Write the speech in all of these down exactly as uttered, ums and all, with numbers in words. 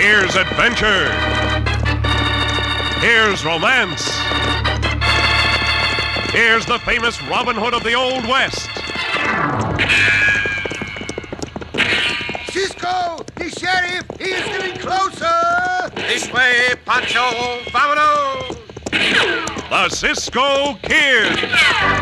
Here's adventure. Here's romance. Here's the famous Robin Hood of the Old West. Cisco, the sheriff, he is getting closer. This way, Pancho, vámonos. The Cisco Kid.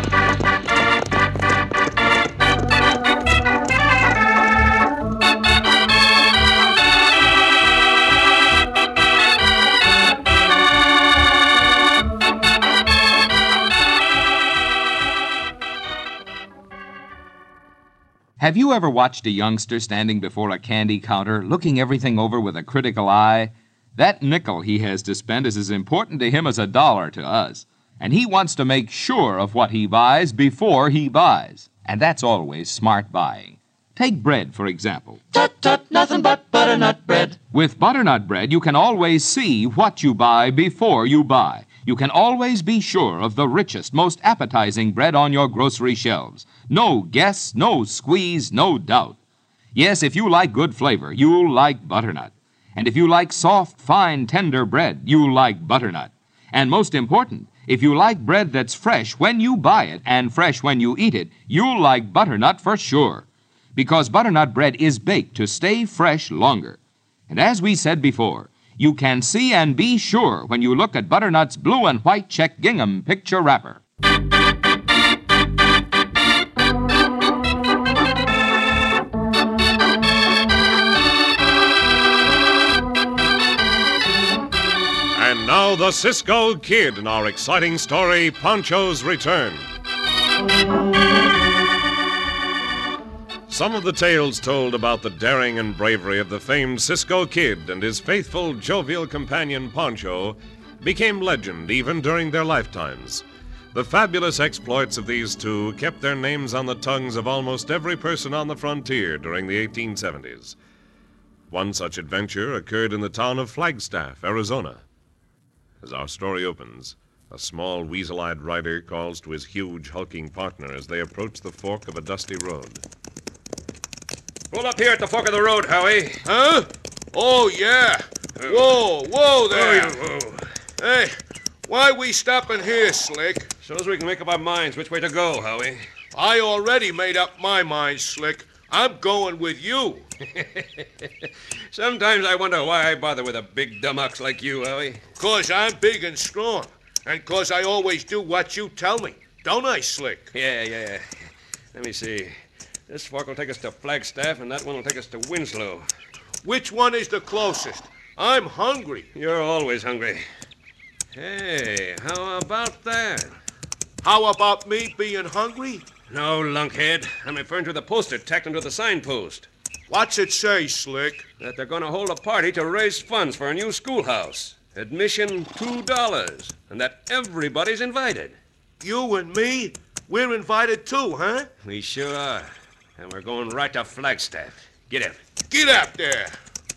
Have you ever watched a youngster standing before a candy counter, looking everything over with a critical eye? That nickel he has to spend is as important to him as a dollar to us. And he wants to make sure of what he buys before he buys. And that's always smart buying. Take bread, for example. Tut, tut, nothing but butternut bread. With butternut bread, you can always see what you buy before you buy. You can always be sure of the richest, most appetizing bread on your grocery shelves. No guess, no squeeze, no doubt. Yes, if you like good flavor, you'll like butternut. And if you like soft, fine, tender bread, you'll like butternut. And most important, if you like bread that's fresh when you buy it and fresh when you eat it, you'll like butternut for sure. Because butternut bread is baked to stay fresh longer. And as we said before, you can see and be sure when you look at butternut's blue and white check gingham picture wrapper. And now the Cisco Kid in our exciting story, Pancho's Return. Some of the tales told about the daring and bravery of the famed Cisco Kid and his faithful, jovial companion Pancho became legend even during their lifetimes. The fabulous exploits of these two kept their names on the tongues of almost every person on the frontier during the eighteen seventies. One such adventure occurred in the town of Flagstaff, Arizona. As our story opens, a small, weasel-eyed rider calls to his huge, hulking partner as they approach the fork of a dusty road. Pull up here at the fork of the road, Howie. Huh? Oh, yeah. Whoa, whoa there. Oh, whoa. Hey, why we stopping here, Slick? So as we can make up our minds which way to go, Howie. I already made up my mind, Slick. I'm going with you. Sometimes I wonder why I bother with a big dumb ox like you, Howie. 'Cause I'm big and strong. And 'cause I always do what you tell me. Don't I, Slick? Yeah, yeah. Let me see. This fork will take us to Flagstaff, and that one will take us to Winslow. Which one is the closest? I'm hungry. You're always hungry. Hey, how about that? How about me being hungry? No, lunkhead. I'm referring to the poster tacked onto the signpost. What's it say, Slick? That they're going to hold a party to raise funds for a new schoolhouse. Admission two dollars. And that everybody's invited. You and me? We're invited too, huh? We sure are. And we're going right to Flagstaff. Get up. Get up there.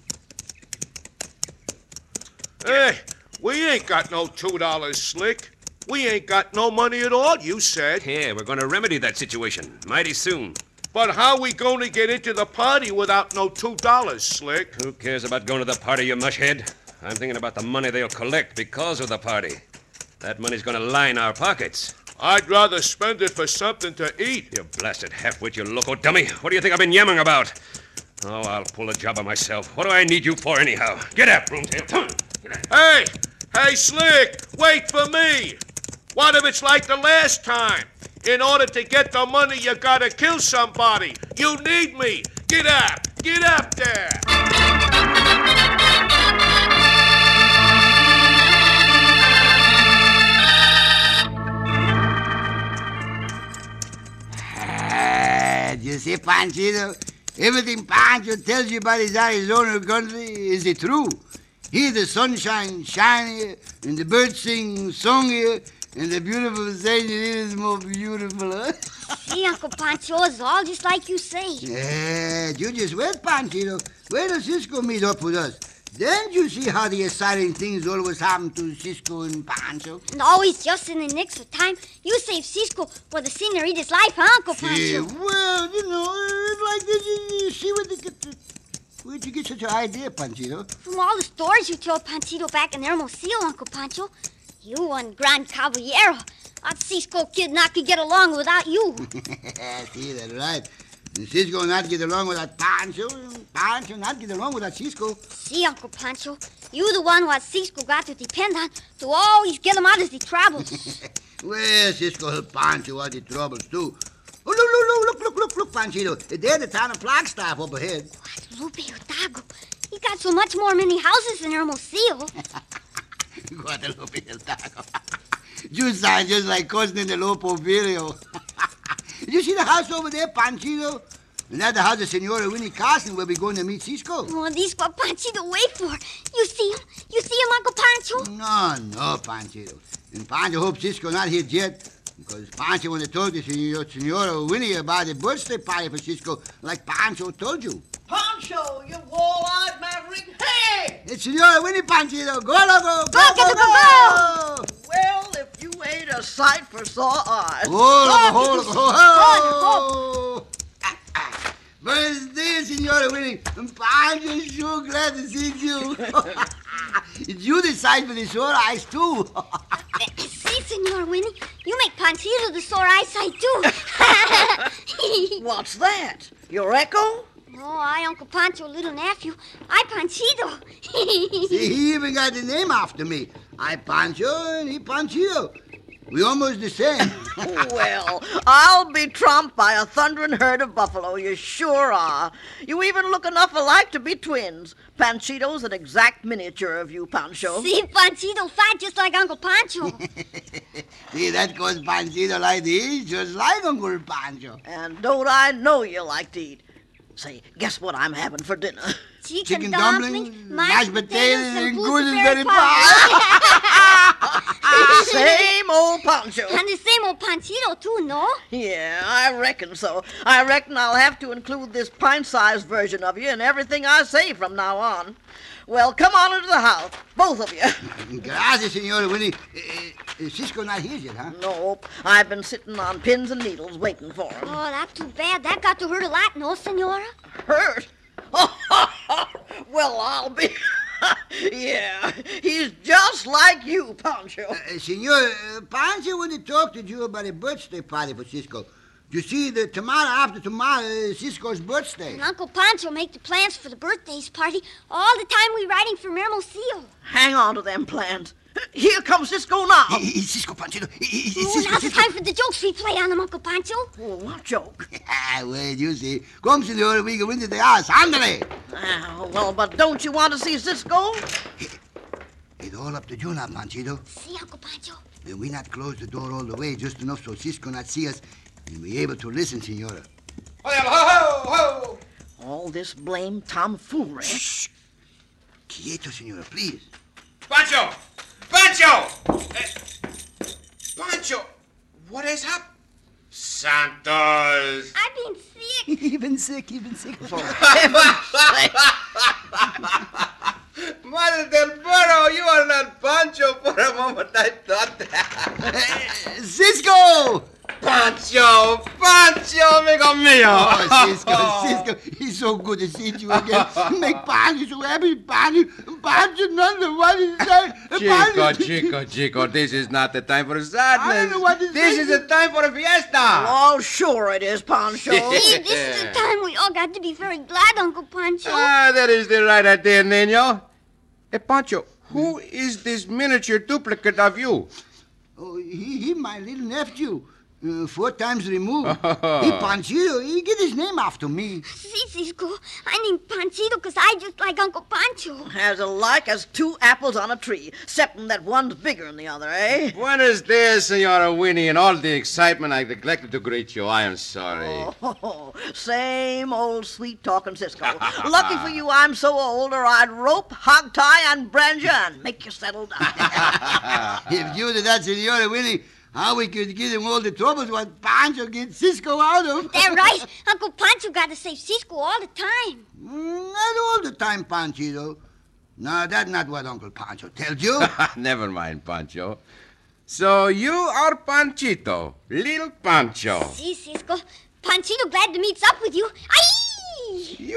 Hey, we ain't got no two dollars, Slick. We ain't got no money at all, you said. Yeah, we're going to remedy that situation mighty soon. But how we going to get into the party without no two dollars, Slick? Who cares about going to the party, you mushhead? I'm thinking about the money they'll collect because of the party. That money's going to line our pockets. I'd rather spend it for something to eat. You blasted half-wit, you loco dummy. What do you think I've been yammering about? Oh, I'll pull a job on myself. What do I need you for anyhow? Get up, Broomtail. Come on. Get up. Hey! Hey, Slick! Wait for me! What if it's like the last time? In order to get the money, you gotta kill somebody. You need me. Get up! Get up there! You see, Panchito, everything Pancho tells you about his Arizona country is it true. Here the sunshine shining and the birds sing song here, and the beautiful senorita is more beautiful, huh? See, Uncle Pancho, it's all just like you say. Yeah, you just wait, Panchito. Wait till Cisco meet up with us. Then you see how the exciting things always happen to Cisco and Pancho. And always just in the nick of time. You save Cisco for the senorita's life, huh, Uncle Pancho? Yeah, well, you know, it's like this. You see what the... Where'd you get such an idea, Panchito? From all the stories you told Panchito back in Hermosillo, Uncle Pancho. You and Gran Caballero. That Cisco kid not could get along without you. See, that's right. And Cisco not get along with that Pancho, and Pancho not get along with that Cisco. See, Uncle Pancho, you the one what Cisco got to depend on to always get him out of the troubles. Well, Cisco helped Pancho out of the troubles, too. Oh, look, look, look, look, look, look, look, Panchito. There's the town of Flagstaff up ahead. Lupe Hidalgo. He got so much more many houses than Hermosillo. Guadalupe Hidalgo. You sound just like cousin in the Lopo video. You see the house over there, Panchito? And that's the house of Senora Winnie Carson where we're going to meet Cisco. Oh, this what Panchito wait for. You see him? You see him, Uncle Pancho? No, no, Panchito. And Pancho hopes Cisco not here yet. Because Pancho want to talk to Senor, Senora Winnie about the birthday party for Cisco, like Pancho told you. Pancho, you wall-eyed maverick. Hey! It's Senora Winnie, Panchito. Go, loco. Go, Go, go, go, go. go. Well, if you ain't a sight for sore eyes. Oh, loco, Go, ho, ho. Birthday, Senora Winnie. And Pancho's so glad to see you. It's you decide for the sore eyes, too. See, Senor Winnie, you make Panchito the sore eyesight, too. What's that? Your echo? No, I, Uncle Pancho, little nephew. I, Panchito. See, he even got the name after me. I Pancho and he Panchito. We almost the same. Well, I'll be trumped by a thundering herd of buffalo. You sure are. You even look enough alike to be twins. Panchito's an exact miniature of you, Pancho. See, Panchito fat just like Uncle Pancho. See, that goes Panchito like this, just like Uncle Pancho. And don't I know you like to eat. Say, guess what I'm having for dinner? Chicken, Chicken dumpling, dumpling, mashed potatoes, and gooseberry gooseberry pie. Same old Pancho. And the same old Panchito, too, no? Yeah, I reckon so. I reckon I'll have to include this pint-sized version of you in everything I say from now on. Well, come on into the house, both of you. Gracias, Senora Winnie. Uh, uh, Cisco not here yet, huh? Nope, I've been sitting on pins and needles waiting for him. Oh, that's too bad. That got to hurt a lot, no, Senora? Hurt? Well, I'll be... Yeah, he's just like you, Pancho. Uh, Senor, uh, Pancho want to talk to you about a birthday party for Cisco. You see, the tomorrow after tomorrow is Cisco's birthday. And Uncle Pancho make the plans for the birthdays party all the time we riding from Hermosillo. Hang on to them plans. Here comes Cisco now. He- he's Cisco, Panchito. He- he- he's Oh, Cisco, now's the Cisco. time for the jokes we play on him, Uncle Pancho. Oh, what joke? Ah, well, you see. Come, Senora, we go into the house. Ándale. Ah, well, but don't you want to see Cisco? It's all up to you now, Panchito. See, Uncle Pancho? And we not close the door all the way, just enough so Cisco not see us, and we able to listen, Senora. All this blame tomfoolery. Shh. Quieto, Senora, please. Pancho! Pancho! Eh, Pancho! What is up? Santos! I've been sick. Even sick, even sick. Madre del Burro, you are not Pancho. For a moment I thought that. Cisco! Pancho! Pancho, amigo mío! Oh, Cisco, Cisco, it's so good to see you again. Make Pancho so happy, Pancho. Pancho, none of what is that. Chico, Chico, Chico, this is not the time for sadness. I don't know what this This is. is the time for a fiesta. Oh, sure it is, Pancho. See, this is the time we all got to be very glad, Uncle Pancho. Ah, that is the right idea, Nino. Hey, Pancho, who is this miniature duplicate of you? Oh, he, he my little nephew. Uh, four times removed. He Panchito, he get his name after me. See, Cisco, I named Panchito because I just like Uncle Pancho. As alike as two apples on a tree, excepting that one's bigger than the other, eh? Buenos dias, Senora Winnie. In all the excitement, I neglected to greet you. I am sorry. Oh, same old sweet-talking Cisco. Lucky for you I'm so old, or I'd rope, hog tie, and brand you and make you settle down. If you did that, Senora Winnie, how we could give him all the troubles what Pancho get Cisco out of. That's right. Uncle Pancho got to save Cisco all the time. Mm, not all the time, Panchito. No, that's not what Uncle Pancho tells you. Never mind, Pancho. So you are Panchito, little Pancho. See, Cisco, Panchito glad to meet up with you. Aye! You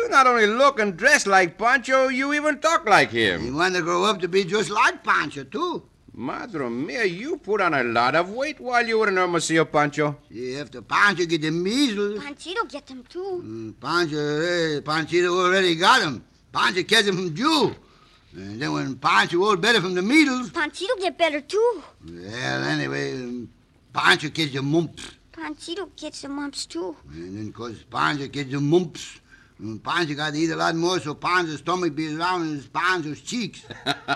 You not only look and dress like Pancho, you even talk like him. You want to grow up to be just like Pancho, too. Madre mia, you put on a lot of weight while you were in Hermosillo, Pancho. See, after Pancho get the measles... Panchito get them, too. Mm, Pancho, eh, Panchito already got them. Pancho catch them from Jew. And then when Pancho was better from the measles... Panchito get better, too. Well, anyway, um, Pancho catch the mumps. Panchito gets the mumps, too. And then, because Pancho gets the mumps, um, Pancho got to eat a lot more so Pancho's stomach be around his Pancho's cheeks.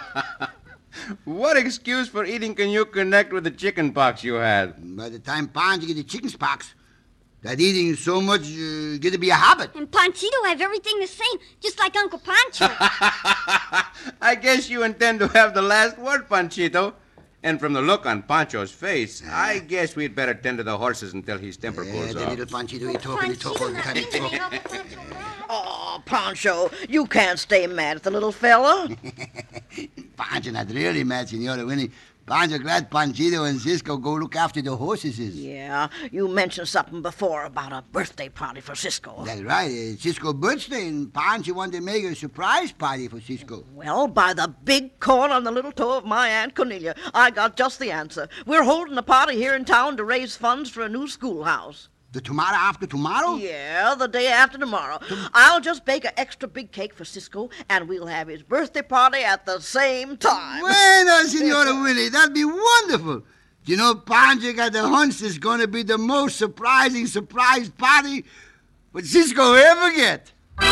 What excuse for eating can you connect with the chicken pox you had? By the time Pancho get the chicken pox, that eating so much uh, get to be a habit. And Panchito have everything the same, just like Uncle Pancho. I guess you intend to have the last word, Panchito. And from the look on Pancho's face, uh, I guess we'd better tend to the horses until his temper yeah, cools the off. little Panchito, he talk and he talk all the time. He talk. Oh, Pancho, you can't stay mad at the little fella. Pancho not really mad, Senora Winnie. Pancho glad Panchito and Cisco go look after the horses. Yeah, you mentioned something before about a birthday party for Cisco. That's right. It's Cisco's birthday, and Pancho wanted to make a surprise party for Cisco. Well, by the big corn on the little toe of my Aunt Cornelia, I got just the answer. We're holding a party here in town to raise funds for a new schoolhouse. The tomorrow after tomorrow? Yeah, the day after tomorrow. Tom- I'll just bake an extra big cake for Cisco, and we'll have his birthday party at the same time. Bueno, Senora Winnie, that'd be wonderful. You know, Pancho got the hunch it's going to be the most surprising surprise party what Cisco ever get.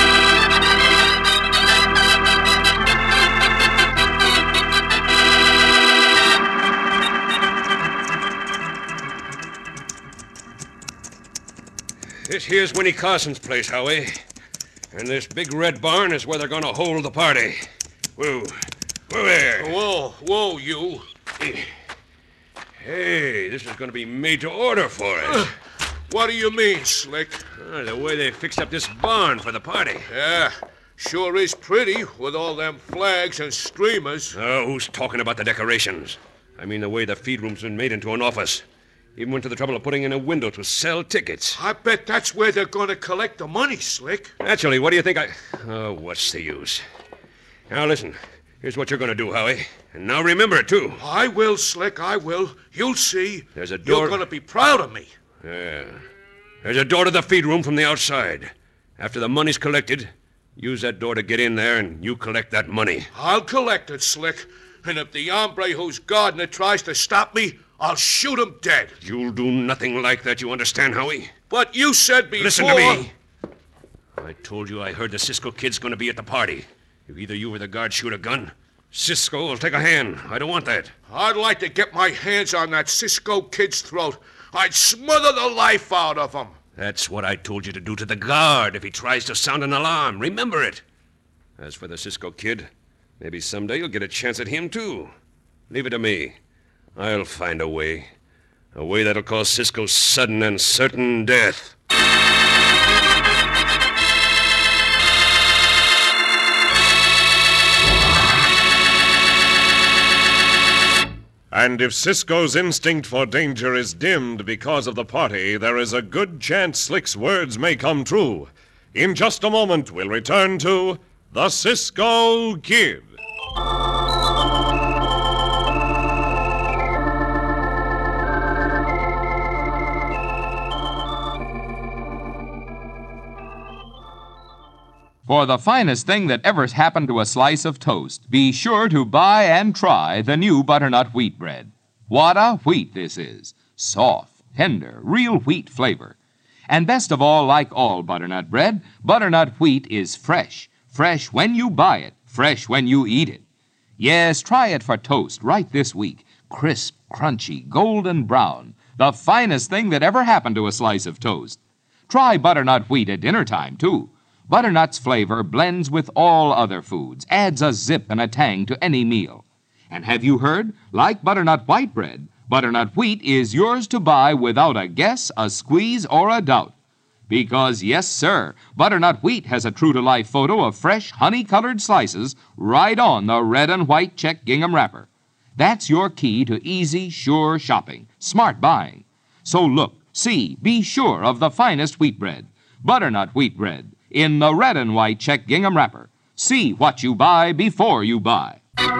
This here's Winnie Carson's place, Howie. And this big red barn is where they're going to hold the party. Whoa. Whoa there. Whoa, whoa, you. Hey, this is going to be made to order for us. Uh, what do you mean, Slick? Uh, the way they fixed up this barn for the party. Yeah, sure is pretty with all them flags and streamers. Oh, who's talking about the decorations? I mean the way the feed room's been made into an office. Even went to the trouble of putting in a window to sell tickets. I bet that's where they're going to collect the money, Slick. Naturally, what do you think I... Oh, what's the use? Now, listen. Here's what you're going to do, Howie. And now remember it, too. I will, Slick, I will. You'll see. There's a door... You're going to be proud of me. Yeah. There's a door to the feed room from the outside. After the money's collected, use that door to get in there and you collect that money. I'll collect it, Slick. And if the hombre who's guarding it tries to stop me, I'll shoot him dead. You'll do nothing like that, you understand, Howie? But you said before... Listen to me. I told you I heard the Cisco kid's going to be at the party. If either you or the guard shoot a gun, Cisco will take a hand. I don't want that. I'd like to get my hands on that Cisco kid's throat. I'd smother the life out of him. That's what I told you to do to the guard if he tries to sound an alarm. Remember it. As for the Cisco kid, maybe someday you'll get a chance at him, too. Leave it to me. I'll find a way. A way that'll cause Cisco sudden and certain death. And if Cisco's instinct for danger is dimmed because of the party, there is a good chance Slick's words may come true. In just a moment, we'll return to The Cisco Kid. For the finest thing that ever happened to a slice of toast, be sure to buy and try the new butternut wheat bread. What a wheat this is! Soft, tender, real wheat flavor. And best of all, like all butternut bread, butternut wheat is fresh. Fresh when you buy it, fresh when you eat it. Yes, try it for toast right this week. Crisp, crunchy, golden brown. The finest thing that ever happened to a slice of toast. Try butternut wheat at dinner time, too. Butternut's flavor blends with all other foods, adds a zip and a tang to any meal. And have you heard? Like butternut white bread, butternut wheat is yours to buy without a guess, a squeeze, or a doubt. Because, yes, sir, butternut wheat has a true-to-life photo of fresh, honey-colored slices right on the red and white check gingham wrapper. That's your key to easy, sure shopping, smart buying. So look, see, be sure of the finest wheat bread. Butternut wheat bread. in the red and white check gingham wrapper. See what you buy before you buy.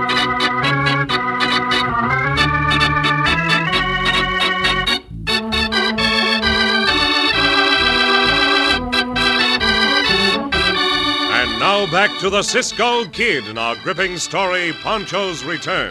And now back to the Cisco Kid in our gripping story, Pancho's Return.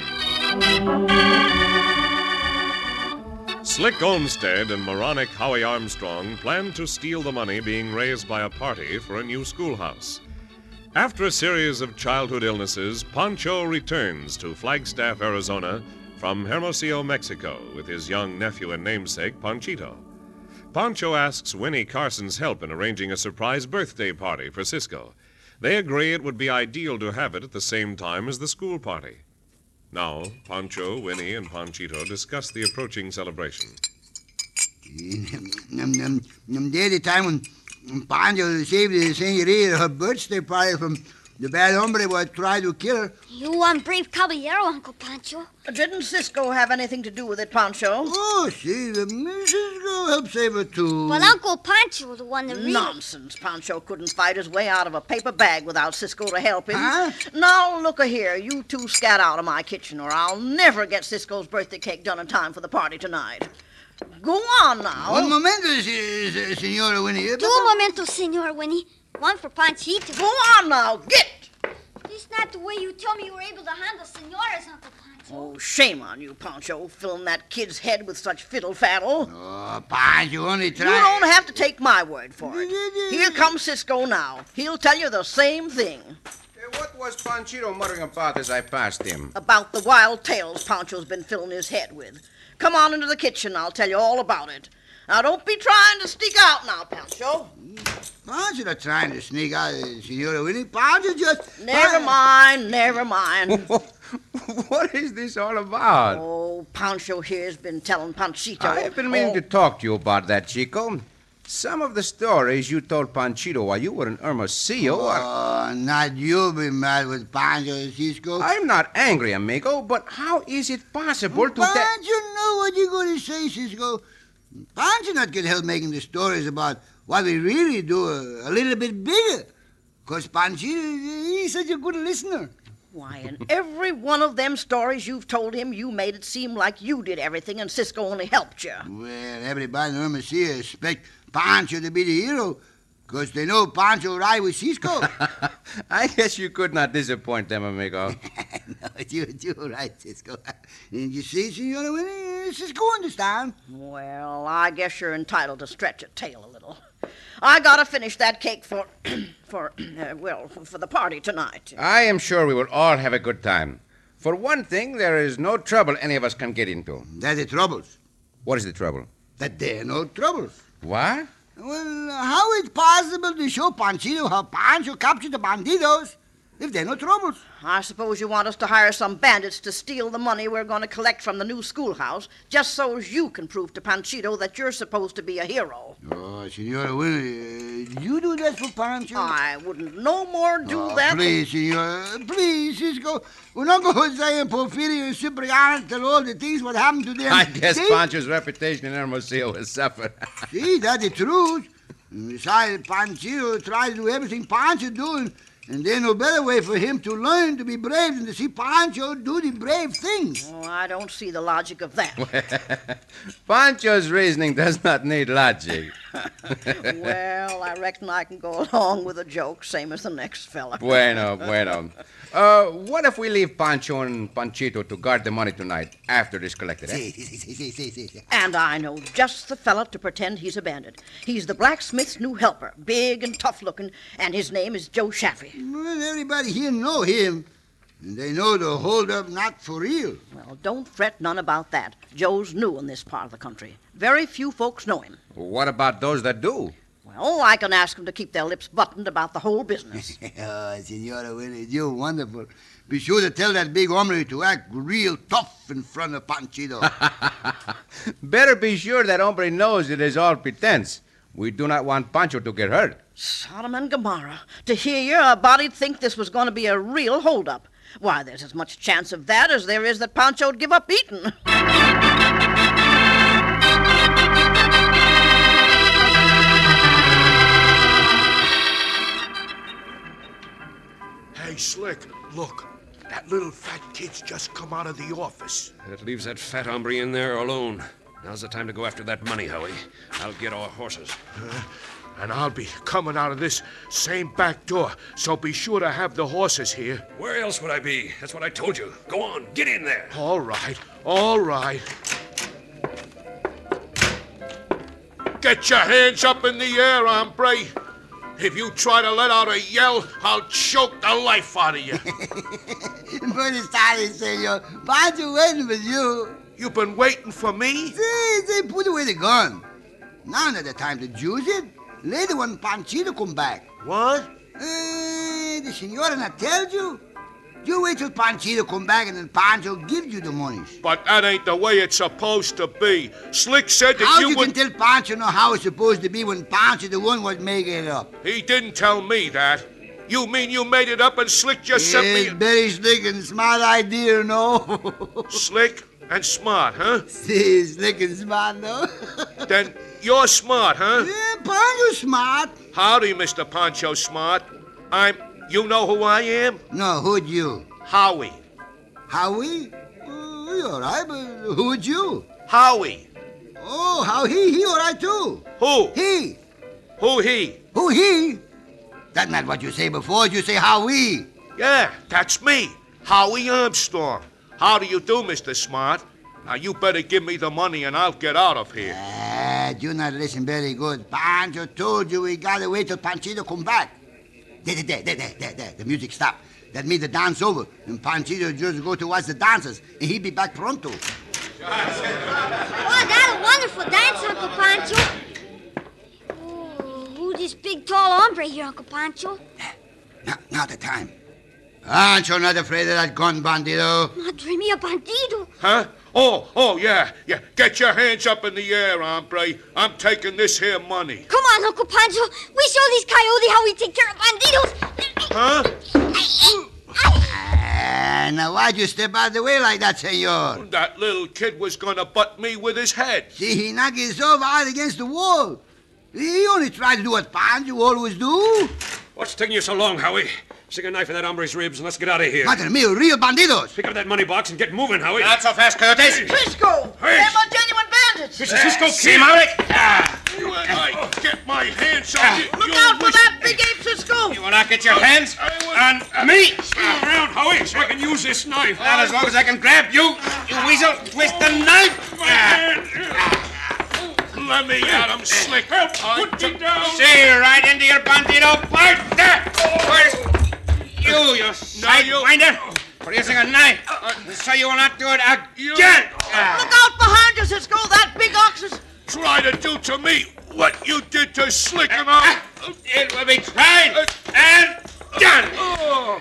Slick Olmsted and moronic Howie Armstrong planned to steal the money being raised by a party for a new schoolhouse. After a series of childhood illnesses, Pancho returns to Flagstaff, Arizona from Hermosillo, Mexico, with his young nephew and namesake, Panchito. Pancho asks Winnie Carson's help in arranging a surprise birthday party for Cisco. They agree it would be ideal to have it at the same time as the school party. Now, Pancho, Winnie, and Panchito discuss the approaching celebration. Um, um, there the time when Pancho saved the senorita her birthday party from the bad hombre who tried to kill her. You one brave caballero, Uncle Pancho. Didn't Cisco have anything to do with it, Pancho? Oh, see, the Cisco helped save her, too. But Uncle Pancho was the one that really... Nonsense. Pancho couldn't fight his way out of a paper bag without Cisco to help him. Huh? Now, look-a-here. You two scat out of my kitchen, or I'll never get Cisco's birthday cake done in time for the party tonight. Go on now. Un momento, se- Senora Winnie. Two momentos, Senor Winnie. One for Panchito. Go on now. Get! This not the way you told me you were able to handle senoras, Uncle Pancho. Oh, shame on you, Pancho, filling that kid's head with such fiddle-faddle. Oh, Pancho only You tried. don't have to take my word for it. Here comes Cisco now. He'll tell you the same thing. Hey, what was Panchito muttering about as I passed him? About the wild tales Pancho's been filling his head with. Come on into the kitchen. I'll tell you all about it. Now, don't be trying to sneak out now, Pancho. Pancho not trying to sneak out, Senora Winnie. Pancho just... Never mind, never mind. What is this all about? Oh, Pancho here's been telling Panchito. I've been meaning oh, to talk to you about that, Chico. Some of the stories you told Panchito while you were in Hermosillo are... Oh, not you be mad with Pancho, Cisco. I'm not angry, amigo, but how is it possible to... Pancho ta- know what you're going to say, Cisco. Pancho not going to help making the stories about what we really do a, a little bit bigger. Because Pancho, he's such a good listener. Why, in every one of them stories you've told him, you made it seem like you did everything and Cisco only helped you. Well, everybody in Hermosillo expect Pancho to be the hero because they know Pancho ride with Cisco. I guess you could not disappoint them, amigo. No, you, you're right, Cisco. And you see, Senora Winnie, Cisco understand. Well, I guess you're entitled to stretch a tail a little. I gotta finish that cake for, for, uh, well, for the party tonight. I am sure we will all have a good time. For one thing, there is no trouble any of us can get into. That's the troubles. What is the trouble? That there are no troubles. What? Well, how is it possible to show Panchito how Pancho captured the bandidos if there are no troubles? I suppose you want us to hire some bandits to steal the money we're going to collect from the new schoolhouse, just so as you can prove to Panchito that you're supposed to be a hero. Oh, Senora Winnie, uh, you do that for Pancho? I wouldn't no more do oh, that. Please, Senora, please, Cisco. We're not going to say Porfirio and Cipriano tell all the things what happened to them. I guess See? Pancho's reputation in Hermosillo will suffer. See, that's the truth. And besides, Pancho tried to do everything Pancho doing. And there's no better way for him to learn to be brave than to see Pancho do the brave things. Oh, I don't see the logic of that. Pancho's reasoning does not need logic. Well, I reckon I can go along with a joke, same as the next fella. Bueno, bueno. Uh, what if we leave Pancho and Panchito to guard the money tonight after it is collected, eh? Si, si, si, si, si, si, si. And I know just the fella to pretend he's a bandit. He's the blacksmith's new helper, big and tough-looking, and his name is Joe Shaffy. Well, everybody here know him. And they know the hold-up not for real. Well, don't fret none about that. Joe's new in this part of the country. Very few folks know him. What about those that do? Well, I can ask them to keep their lips buttoned about the whole business. Oh, Senora Winnie, you're wonderful. Be sure to tell that big hombre to act real tough in front of Panchito. Better be sure that hombre knows it is all pretense. We do not want Pancho to get hurt. Sodom and Gomorrah. To hear you, a body'd think this was going to be a real hold-up. Why, there's as much chance of that as there is that Pancho'd give up eating. Hey, Slick, look. That little fat kid's just come out of the office. That leaves that fat hombre in there alone. Now's the time to go after that money, Howie. I'll get our horses. Uh, and I'll be coming out of this same back door, so be sure to have the horses here. Where else would I be? That's what I told you. Go on, get in there. All right, all right. Get your hands up in the air, hombre. If you try to let out a yell, I'll choke the life out of you. Buenas tardes, senor. Pancho waiting for you. You been waiting for me? See, they put away the gun. Now not the time to use it. Later when Panchito come back. What? Eh, the senora not tell you? You wait till Panchito come back and then Pancho give you the monies. But that ain't the way it's supposed to be. Slick said that how you you would... can tell Pancho know how it's supposed to be when Pancho the one was making it up? He didn't tell me that. You mean you made it up and Slick just sent me... It's very slick and smart idea, no? Slick and smart, huh? See, slick and smart, no? Then you're smart, huh? Yeah, Pancho's smart. Howdy, Mister Pancho Smart. I'm... You know who I am? No, who'd you? Howie. Howie? Oh, you all right, but who'd you? Howie. Oh, how he? He all right, too. Who? He. Who he? Who he? That's not what you say before. You say Howie. Yeah, that's me. Howie Armstrong. How do you do, Mister Smart? Now, you better give me the money and I'll get out of here. Ah, you not listen very good. Pancho told you we gotta wait till Panchito come back. There, there, there, there, there, there. The music stopped. That means the dance over. And Panchito just go to watch the dancers, and he'll be back pronto. Oh, that's a wonderful dance, Uncle Pancho. Oh, who's this big, tall hombre here, Uncle Pancho? Now, now the time. Pancho not afraid of that gun, bandido. Madre mia, bandido. Huh? Oh, oh, yeah, yeah. Get your hands up in the air, hombre. I'm taking this here money. Come on, Uncle Pancho. We show these coyotes how we take care of bandidos. Huh? Ah, now why'd you step out of the way like that, senor? That little kid was gonna butt me with his head. See, he knocked himself out against the wall. He only tried to do what Pancho always do. What's taking you so long, Howie? Stick a knife in that hombre's ribs and let's get out of here. Madre mia, real bandidos. Pick up that money box and get moving, Howie. Not so fast, coyotes. Cisco! Hey. Them are genuine bandits! Mister Cisco, See, Kid. Maury? Ah. You and I get my hands on you. Look you out for wish- that big ape, Cisco! You will not get your hands I was- on me. Spin around, Howie, so I can use this knife. Not as long as I can grab you, you weasel. Twist the knife. Ah. Let me at him, Slick. I Put me down. See right into your bandito part. There. Where's you, you sidewinder? Producing a knife. So you will not do it again. Ah. Look out behind you, Cisco! That big ox is... try to do to me what you did to Slick and I. It will be tried and done. Oh.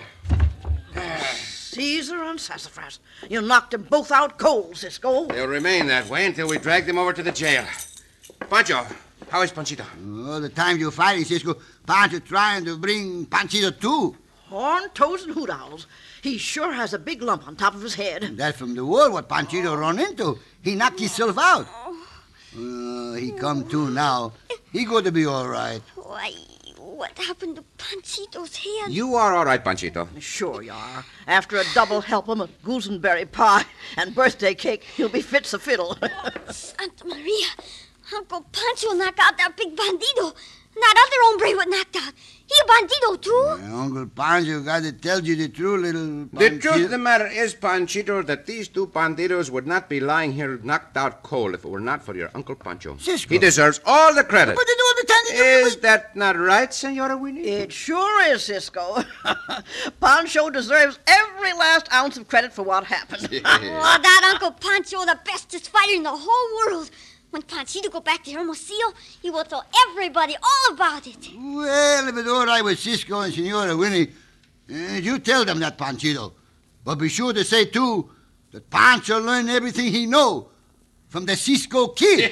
Caesar and Sassafras. You knocked them both out cold, Cisco. They'll remain that way until we drag them over to the jail. Pancho, how is Panchito? All the time you're fighting, Cisco, Pancho trying to bring Panchito too. Horn, toes, and hoot owls. He sure has a big lump on top of his head. That's from the wall what Panchito run into. He knocked himself out. Uh, he come to now. He going to be all right. Why, what happened to Panchito's head? You are all right, Panchito. Sure you are. After a double help him, a gooseberry pie, and birthday cake, he'll be fit as a fiddle. Santa Maria. Uncle Pancho knocked out that big bandido. That other hombre was knocked out. He a bandido, too? Uh, Uncle Pancho got to tell you the truth, little The Panchito. truth of the matter is, Panchito, that these two bandidos would not be lying here knocked out cold if it were not for your Uncle Pancho. Cisco. He deserves all the credit. But they do all the time. Is that not right, Senora Winnie? It sure is, Cisco. Pancho deserves every last ounce of credit for what happened. Oh, that Uncle Pancho, the bestest fighter in the whole world. When Panchito go back to Hermosillo, he will tell everybody all about it. Well, if it's all right with Cisco and Senora Winnie, uh, you tell them that, Panchito. But be sure to say, too, that Pancho learned everything he know from the Cisco Kid.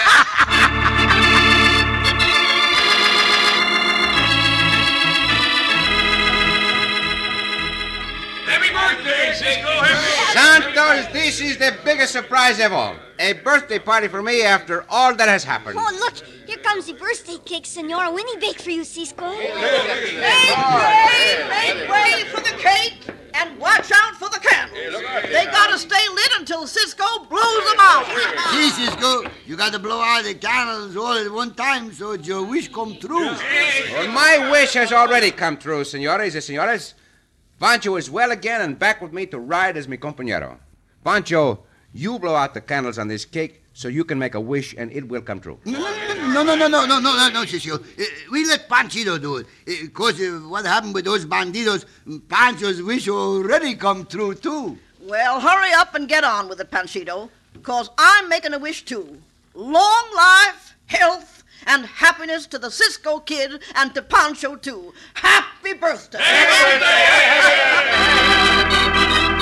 Happy birthday, Cisco. Santos, this is the biggest surprise of all. A birthday party for me after all that has happened. Oh, look, here comes the birthday cake Senora Winnie baked for you, Cisco. Make way, make way for the got to blow out the candles all at one time so that your wish come true. Well, my wish has already come true, senores and senores. Pancho is well again and back with me to ride as mi compañero. Pancho, you blow out the candles on this cake so you can make a wish and it will come true. No, no, no, no, no, no, no, no, no, Cisco. Uh, we let Panchito do it. Because uh, uh, what happened with those bandidos, Pancho's wish already come true, too. Well, hurry up and get on with it, Panchito, because I'm making a wish, too. Long life, health, and happiness to the Cisco Kid and to Pancho, too. Happy birthday! Happy birthday!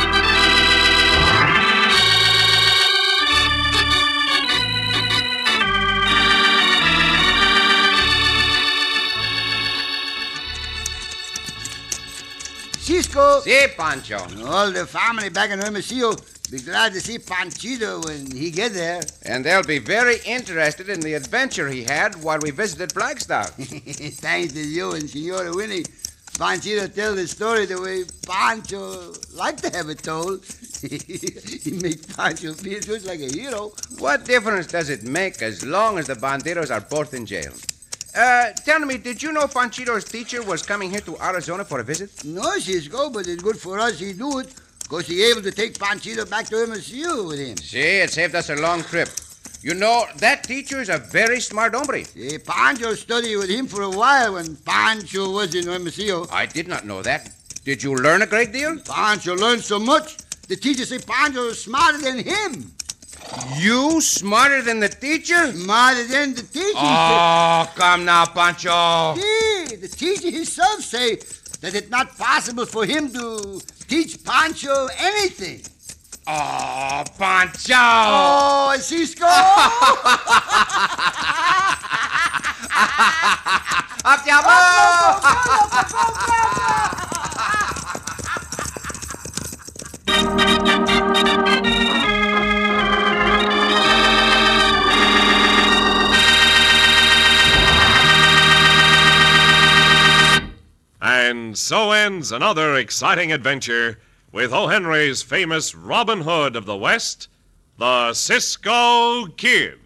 Cisco. Si, Pancho. All the family back in Hermosillo be glad to see Panchito when he get there. And they'll be very interested in the adventure he had while we visited Flagstaff. Thanks to you and Senora Winnie, Panchito tell the story the way Pancho like to have it told. He makes Pancho feel just like a hero. What difference does it make as long as the bandidos are both in jail? Uh, tell me, did you know Panchito's teacher was coming here to Arizona for a visit? No, Cisco, but it's good for us he do it, because he able to take Panchito back to Hermosillo with him. See, it saved us a long trip. You know, that teacher is a very smart hombre. See, Pancho studied with him for a while when Pancho was in Hermosillo. I did not know that. Did you learn a great deal? Pancho learned so much, the teacher said Pancho was smarter than him. You smarter than the teacher? Smarter than the teacher. Oh, come now, Pancho. See, the teacher himself say that it's not possible for him to teach Pancho anything. Oh, Pancho. Oh, Cisco. Up, And so ends another exciting adventure with O. Henry's famous Robin Hood of the West, the Cisco Kid.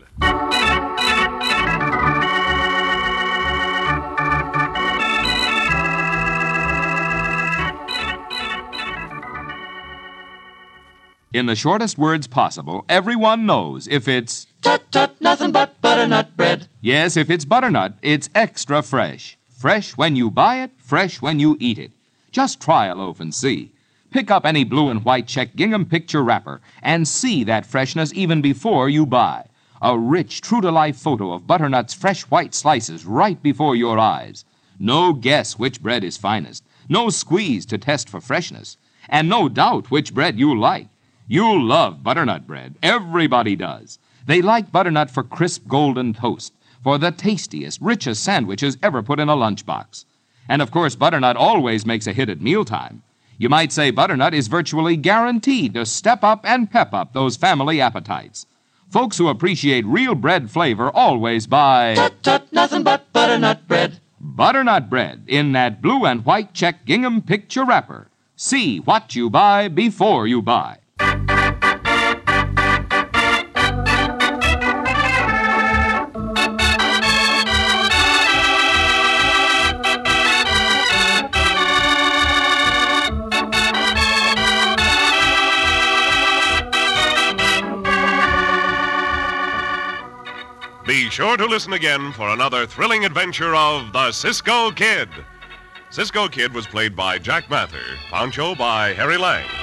In the shortest words possible, everyone knows if it's... Tut, tut, nothing but butternut bread. Yes, if it's butternut, it's extra fresh. Fresh when you buy it, fresh when you eat it. Just try a loaf and see. Pick up any blue and white check gingham picture wrapper and see that freshness even before you buy. A rich, true-to-life photo of butternut's fresh white slices right before your eyes. No guess which bread is finest. No squeeze to test for freshness. And no doubt which bread you like. You love butternut bread. Everybody does. They like butternut for crisp golden toast, for the tastiest, richest sandwiches ever put in a lunchbox. And of course, butternut always makes a hit at mealtime. You might say butternut is virtually guaranteed to step up and pep up those family appetites. Folks who appreciate real bread flavor always buy... Tut, tut, nothing but butternut bread. Butternut bread in that blue and white check gingham picture wrapper. See what you buy before you buy. Be sure to listen again for another thrilling adventure of the Cisco Kid. Cisco Kid was played by Jack Mather, Pancho by Harry Lang.